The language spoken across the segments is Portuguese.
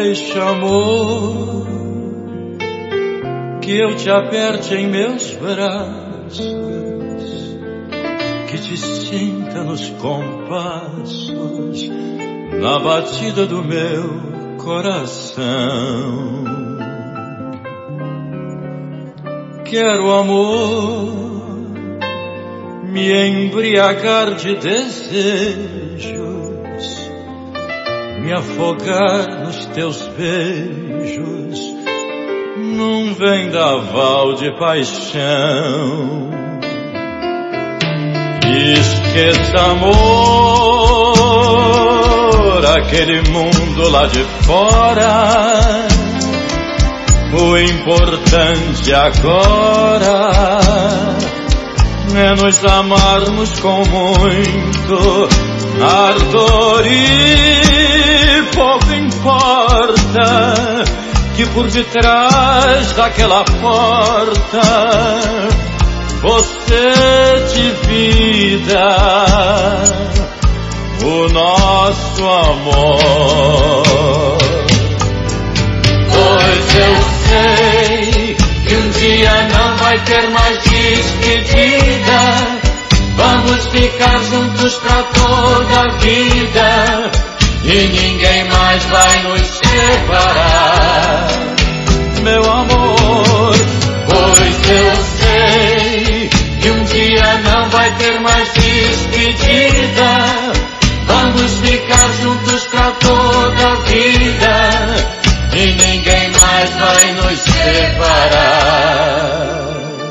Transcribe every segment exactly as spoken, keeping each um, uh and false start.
Deixa, amor, que eu te aperte em meus braços, que te sinta nos compassos, na batida do meu coração. Quero, amor, me embriagar de desejos, me afogar nos teus beijos, num vendaval de paixão. Esqueça, amor, aquele mundo lá de fora. O importante agora é nos amarmos com muito ardor, e pouco importa que por detrás daquela porta você divida o nosso amor. Pois eu sei que um dia não vai ter mais despedida, vamos ficar juntos pra toda a vida e ninguém mais vai nos separar, meu amor. Pois eu sei que um dia não vai ter mais despedida, vamos ficar juntos pra toda a vida e ninguém mais vai nos separar.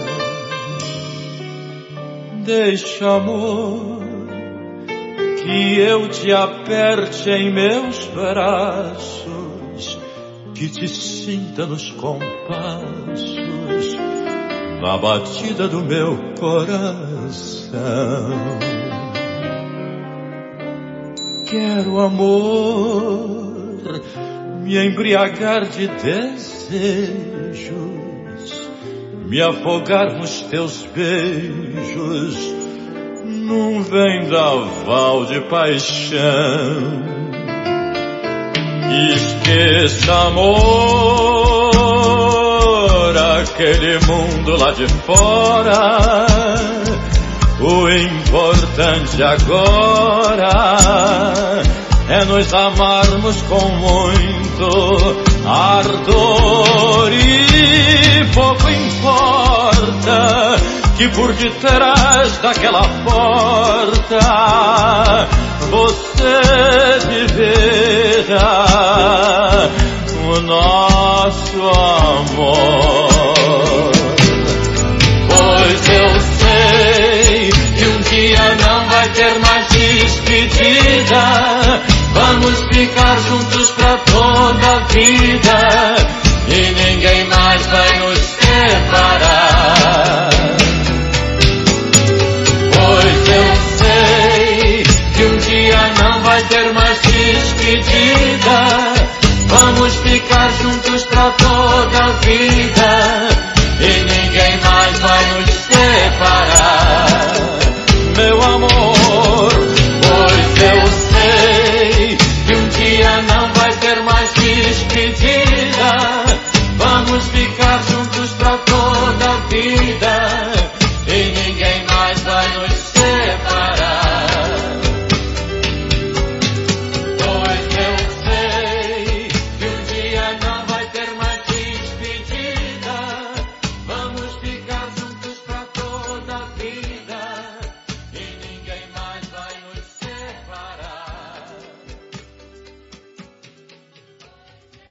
Deixa, amor, que eu te aperte em meus braços, que te sinta nos compassos, na batida do meu coração. Quero, amor, me embriagar de desejos, me afogar nos teus beijos, num vendaval de paixão. Esqueça, amor, aquele mundo lá de fora. O importante agora é nos amarmos com muito ardor, e pouco importa que por detrás daquela porta você viverá o nosso amor. Pois eu sei que um dia não vai ter mais despedida, vamos ficar juntos pra toda a vida e ninguém mais vai nos separar. Pois eu sei que um dia não vai ter mais despedida, vamos ficar juntos pra toda a vida e ninguém mais vai nos separar.